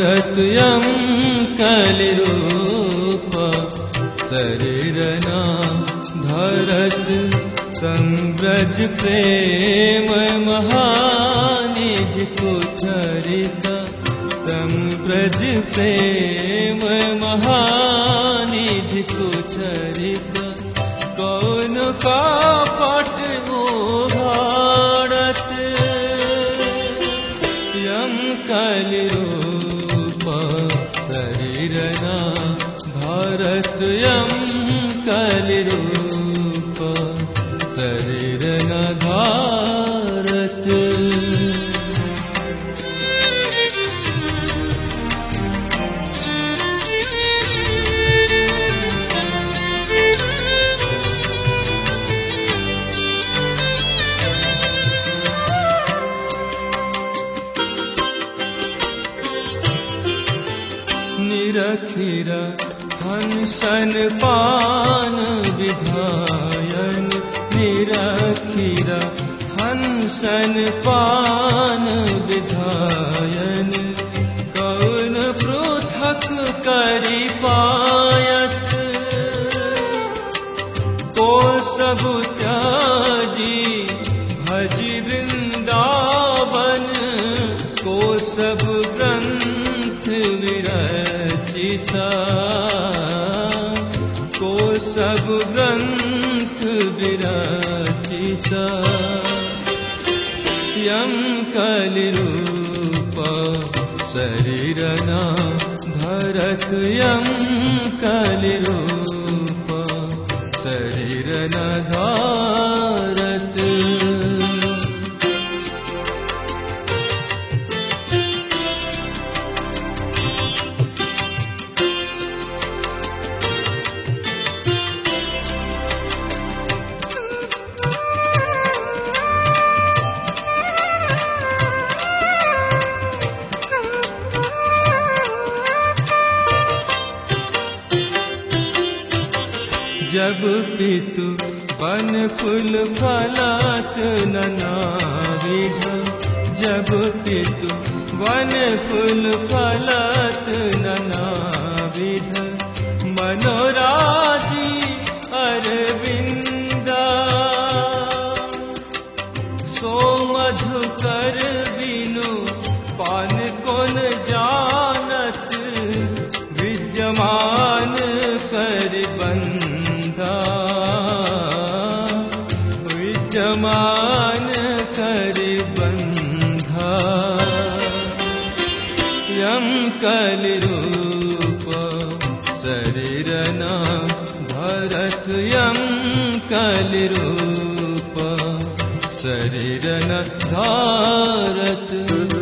धारत यम कलिरूप शरीरना धरत संव्रज प्रेम महानिधि को चरिता संव्रज प्रेम महानिधि को चरिता कौन का पट भारत यम कलिरूप शरीरना भारत यम कलिरूप शरीरना भारत निरखिर हंसन पान विधायन निरखिर हंसन पान विधायन कौन पृथक करि पायत को सब त्याजी भजि वृंदावन को सब ग्रंथ विरचिता को सब ग्रंथ विरचिता यम कलिरूप शरीरना धरत यम कलिरूप शरीरना धारत जब पितु वन फूल फलत ननाविध जब पितु वन फूल फलत ननाविध मनोराजी अरविंदा सो मधुकर बिनु पान कोन जानत विद्यमान कर विद्यमान कर बंधा यम कलिरूप शरीरना धरत यम कलिरूप शरीरना धारत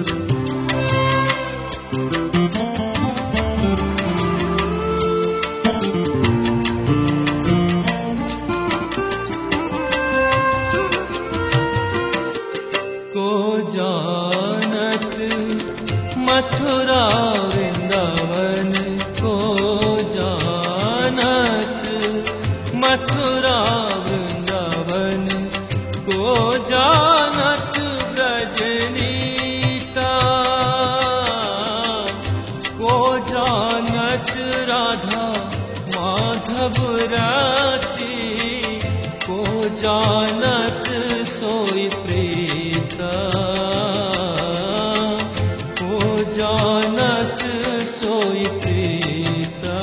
मथुरा वृंदावन को जानत मथुरा वृंदावन को जानत ब्रजनीता को जानत राधा माधव राती को जानत सोई प्रीता जानत सोई प्रीता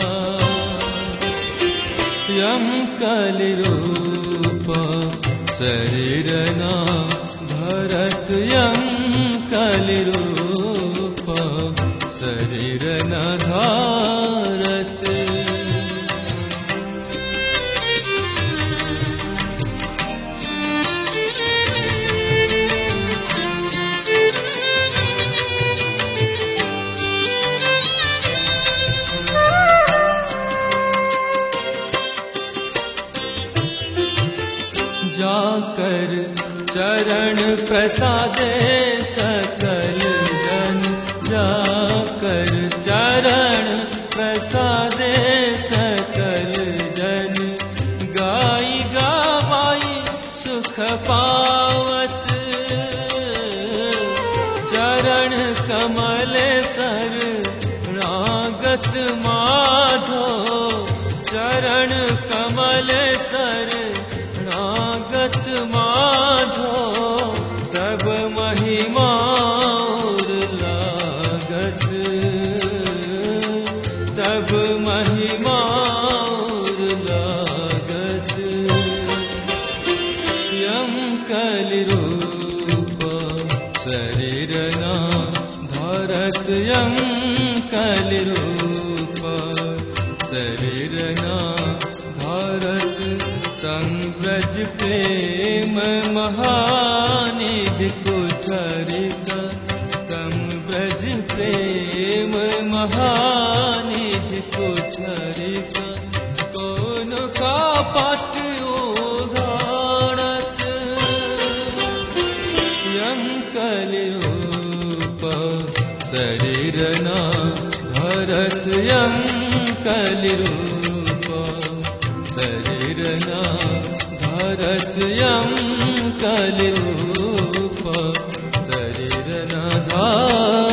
यम कलिरूप शरीरना धरत यम कलिरूप शरीरना धारत जाकर चरण प्रसादे सकल जन जाकर चरण प्रसादे सकल जन गाई गावाई सुख पावत चरण कमल सर माधो चरण कमल शरणागत माधो तब महिमा और लागत तब महिमा और लागत यम कलिरूप शरीर ना धरत यम कलिरूप शरीर ना धरत संब्रज प्रेम महानिधि कुठरिका संब्रज प्रेम महानिधि कुठरिका कौन का पात्र उदारत यम कलिरूप शरीर ना धरत यम कलिरूप शरीर ना धरत यम कलिरूप शरीर ना धरत